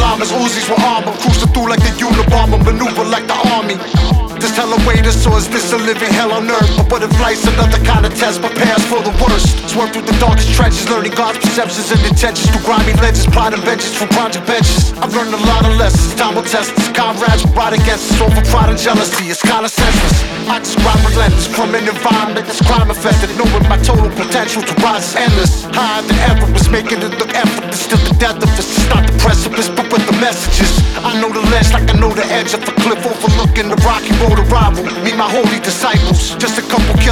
bombers, Uzis with armor, cruising through like the Unabomber, maneuver like the army. This hell away, this or is this a living hell on earth? But what if life's another kind of test, prepare us for the worst? Swerve through the darkest trenches, learning God's perceptions and intentions through grimy legends, plotting vengeance from project benches. I've learned a lot of lessons, time will test us. Comrades will ride against us over pride and jealousy, it's kinda senseless. I describe relentless from an environment that's crime affected, knowing my total potential to rise is endless. Higher than ever was making it look effortless, still the death of us. It's not the precipice, but with the messages. I know the ledge like I know the edge of a cliff overlooking the rocky road arrival. Meet my holy disciples, just a couple killers.